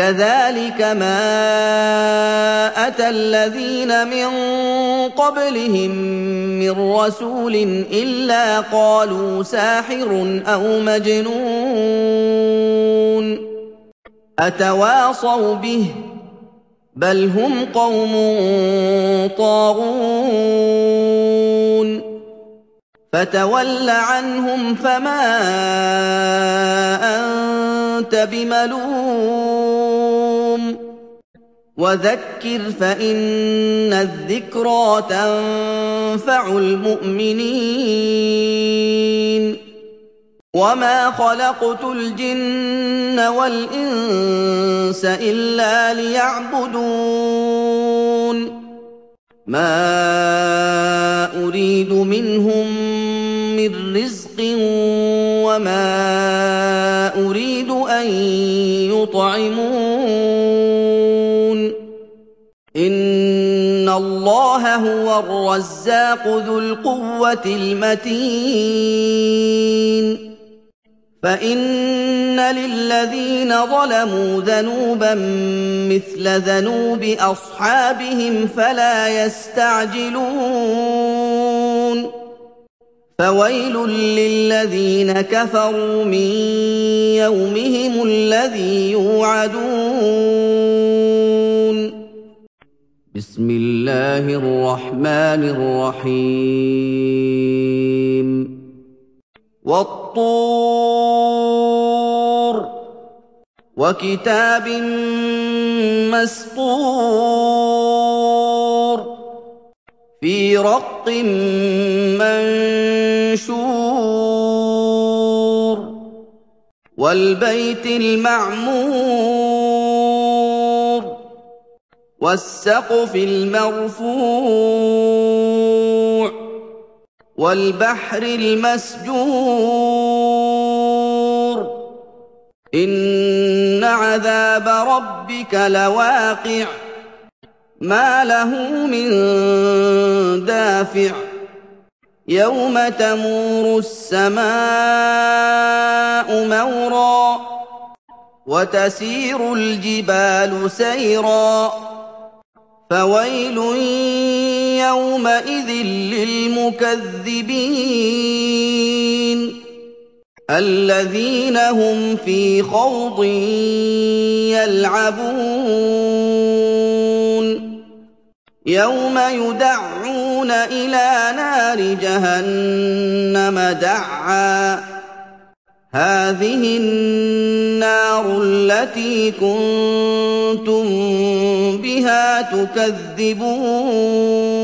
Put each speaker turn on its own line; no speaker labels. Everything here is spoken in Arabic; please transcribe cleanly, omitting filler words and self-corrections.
كَذَٰلِكَ مَا أَتَى الَّذِينَ مِن قَبْلِهِم مِّن رَّسُولٍ إِلَّا قَالُوا سَاحِرٌ أَوْ مَجْنُونٌ أَتَوَاصَوْا بِهِ ۚ بَلْ هُمْ قَوْمٌ طَاغُونَ فَتَوَلَّ عَنْهُمْ فَمَا أَنتَ بِمَلُومٍ وَذَكِّرْ فَإِنَّ الذِّكْرَىٰ تَنفَعُ الْمُؤْمِنِينَ وَمَا خَلَقْتُ الْجِنَّ وَالْإِنسَ إِلَّا لِيَعْبُدُونِ مَا أُرِيدُ مِنْهُم مِّن رِّزْقٍ وَمَا أُرِيدُ أَن يُطْعِمُونِ إِنَّ اللَّهَ هُوَ الرَّزَّاقُ ذُو الْقُوَّةِ الْمَتِينُ فَإِنَّ لِلَّذِينَ ظَلَمُوا ذَنُوبًا مِّثْلَ ذَنُوبِ أَصْحَابِهِمْ فَلَا يَسْتَعْجِلُونِ فَوَيْلٌ لِّلَّذِينَ كَفَرُوا مِن يَوْمِهِمُ الَّذِي يُوعَدُونَ بِسْمِ اللَّهِ الرَّحْمَٰنِ الرَّحِيمِ وَالطُّورِ وَكِتَابٍ مَّسْطُورٍ فِي رَقٍّ مَّنشُورٍ وَالْبَيْتِ الْمَعْمُورِ وَالسَّقْفِ الْمَرْفُوعِ وَالْبَحْرِ الْمَسْجُورِ إِنَّ عَذَابَ رَبِّكَ لَوَاقِعٌ مَّا لَهُ مِن دَافِعٍ يَوْمَ تَمُورُ السَّمَاءُ مَوْرًا وَتَسِيرُ الْجِبَالُ سَيْرًا فَوَيْلٌ يَوْمَئِذٍ لِّلْمُكَذِّبِينَ الَّذِينَ هُمْ فِي خَوْضٍ يَلْعَبُونَ يَوْمَ يُدَعُّونَ إِلَىٰ نَارِ جَهَنَّمَ دَعًّا هَٰذِهِ النَّارُ الَّتِي كُنتُم بِهَا تُكَذِّبُونَ